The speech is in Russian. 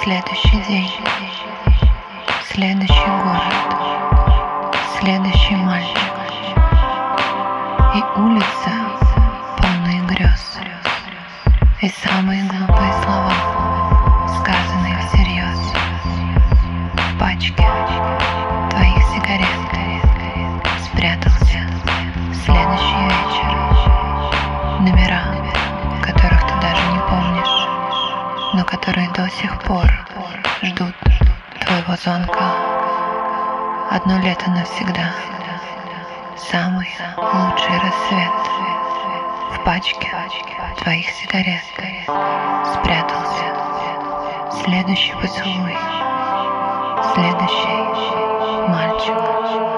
Следующий день, следующий город, следующий мальчик. И улицы полны грез. И самые глупые слова, сказанные всерьез. В пачке твоих сигарет спрятался следующий вечер. Номера, которых ты даже не помнишь, но которые до сих пор ждут твоего звонка. Одно лето навсегда. Самый лучший рассвет. В пачке твоих сигарет спрятался следующий поцелуй. Следующий мальчик.